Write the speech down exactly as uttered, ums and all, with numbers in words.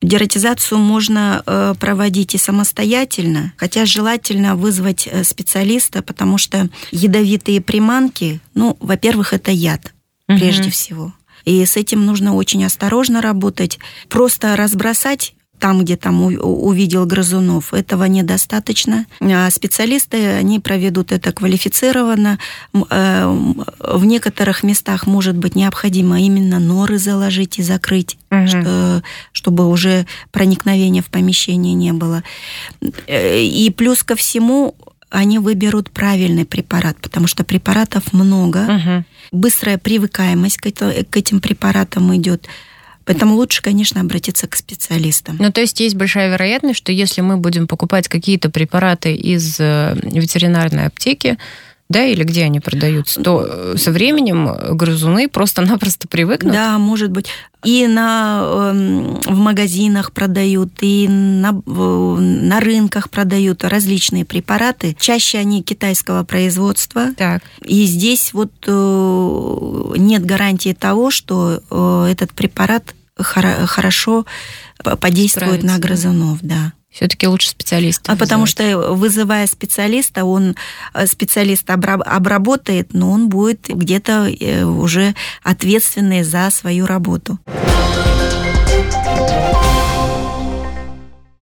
Дератизацию можно проводить и самостоятельно, хотя желательно вызвать специалиста, потому что ядовитые приманки, ну, во-первых, это яд, угу. прежде всего. И с этим нужно очень осторожно работать. Просто разбросать там, где там увидел грызунов, этого недостаточно. А специалисты, они проведут это квалифицированно. В некоторых местах, может быть, необходимо именно норы заложить и закрыть, угу. что, чтобы уже проникновения в помещение не было. И плюс ко всему, они выберут правильный препарат, потому что препаратов много. Угу. Быстрая привыкаемость к этим препаратам идет. Поэтому лучше, конечно, обратиться к специалистам. Ну, то есть есть большая вероятность, что если мы будем покупать какие-то препараты из ветеринарной аптеки, да, или где они продаются, то со временем грызуны просто-напросто привыкнут? Да, может быть. И на, в магазинах продают, и на, на рынках продают различные препараты. Чаще они китайского производства. Так. И здесь вот нет гарантии того, что этот препарат хорошо подействует Справится. На грызунов, да. Все-таки лучше специалиста. А потому что, вызывая специалиста, он специалист обработает, но он будет где-то уже ответственный за свою работу.